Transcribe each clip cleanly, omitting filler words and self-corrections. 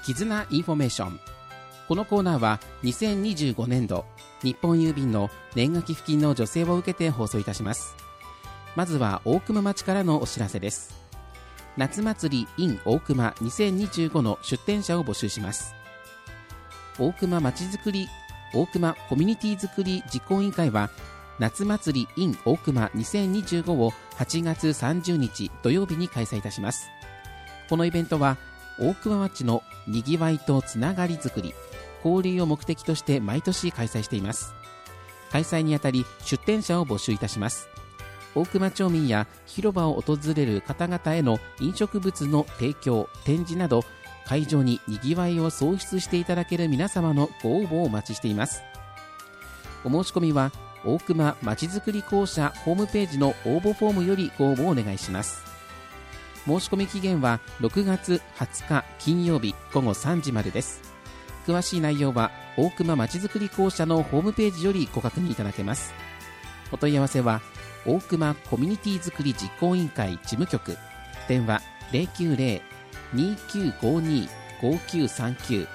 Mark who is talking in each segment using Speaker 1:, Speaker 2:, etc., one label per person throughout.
Speaker 1: 絆インフォメーション。このコーナーは2025年度日本郵便の年賀寄付金の助成を受けて放送いたします。まずは大熊町からのお知らせです。夏祭り in 大熊2025の出展者を募集します。大熊町づくり大熊コミュニティづくり実行委員会は、夏祭り in 大熊2025を8月30日土曜日に開催いたします。このイベントは大熊町のにぎわいとつながりづくり、交流を目的として毎年開催しています。開催にあたり出展者を募集いたします。大熊町民や広場を訪れる方々への飲食物の提供、展示など、会場ににぎわいを創出していただける皆様のご応募をお待ちしています。お申し込みは大熊まちづくり公社ホームページの応募フォームよりご応募をお願いします。申し込み期限は6月20日金曜日午後3時までです。詳しい内容は大熊まちづくり公社のホームページよりご確認いただけます。お問い合わせは大熊コミュニティづくり実行委員会事務局、電話 090-2952-5939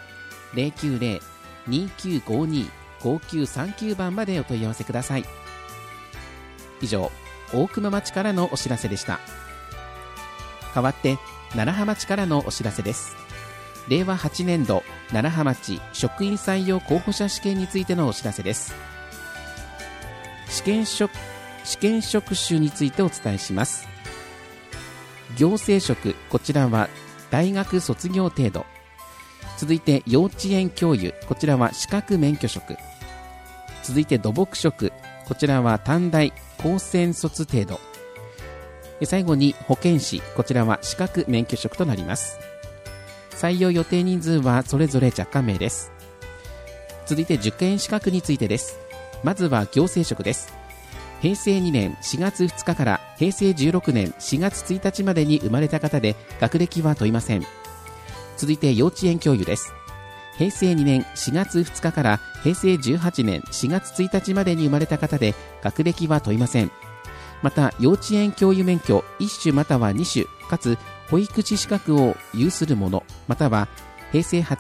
Speaker 1: 090-2952-5939番までお問い合わせください。以上、大熊町からのお知らせでした。代わって楢葉町からのお知らせです。令和8年度楢葉町職員採用候補者試験についてのお知らせです。試験職種についてお伝えします。行政職、こちらは大学卒業程度。続いて幼稚園教諭、こちらは資格免許職。続いて土木職、こちらは短大高専卒程度。最後に保健師、こちらは資格免許職となります。採用予定人数はそれぞれ若干名です。続いて受験資格についてです。まずは行政職です。平成2年4月2日から平成16年4月1日までに生まれた方で学歴は問いません。続いて幼稚園教諭です。平成2年4月2日から平成18年4月1日までに生まれた方で学歴は問いません。また幼稚園教諭免許1種または2種かつ保育士資格を有する者、または令和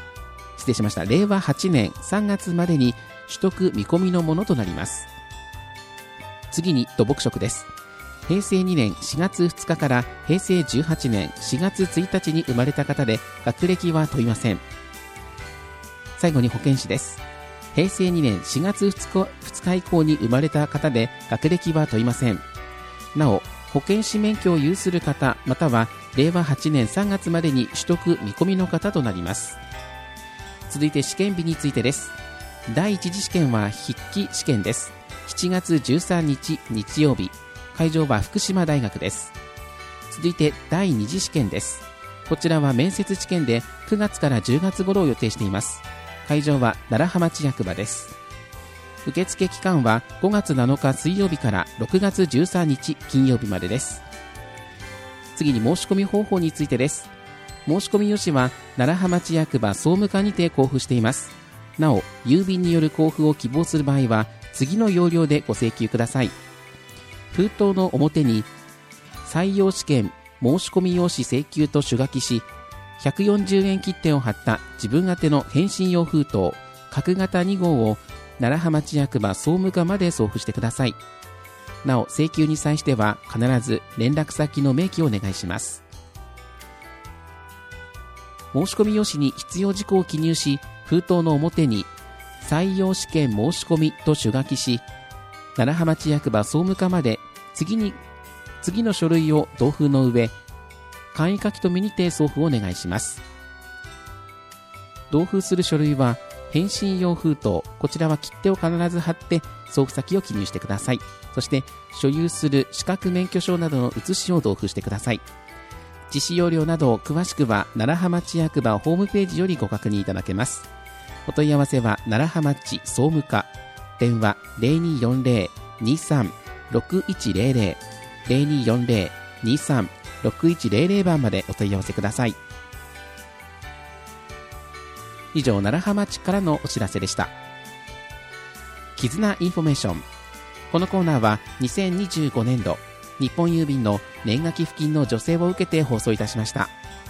Speaker 1: 8年3月までに取得見込みのものとなります。次に土木職です。平成2年4月2日から平成18年4月1日に生まれた方で学歴は問いません。最後に保健師です。平成2年4月2日以降に生まれた方で学歴は問いません。なお保健師免許を有する方、または令和8年3月までに取得見込みの方となります。続いて試験日についてです。第一次試験は筆記試験です。7月13日日曜日、会場は福島大学です。続いて第二次試験です。こちらは面接試験で9月から10月頃を予定しています。会場は楢葉町役場です。受付期間は5月7日水曜日から6月13日金曜日までです。次に申し込み方法についてです。申し込み用紙は楢葉町役場総務課にて交付しています。なお郵便による交付を希望する場合は次の要領でご請求ください。封筒の表に採用試験申し込み用紙請求と手書きし、140円切手を貼った自分宛ての返信用封筒角型2号を楢葉町役場総務課まで送付してください。なお請求に際しては必ず連絡先の明記をお願いします。申し込み用紙に必要事項を記入し、封筒の表に採用試験申し込みと手書きし、楢葉町役場総務課まで次の書類を同封の上、簡易書き留めにて送付をお願いします。同封する書類は返信用封筒、こちらは切手を必ず貼って送付先を記入してください。そして所有する資格免許証などの写しを同封してください。実施要領など詳しくは楢葉町役場ホームページよりご確認いただけます。お問い合わせは楢葉町総務課、電話 0240-23-6100 0240-23-6100番までお問い合わせください。以上、楢葉町からのお知らせでした。絆インフォメーション。このコーナーは2025年度日本郵便の年賀寄付金の助成を受けて放送いたしました。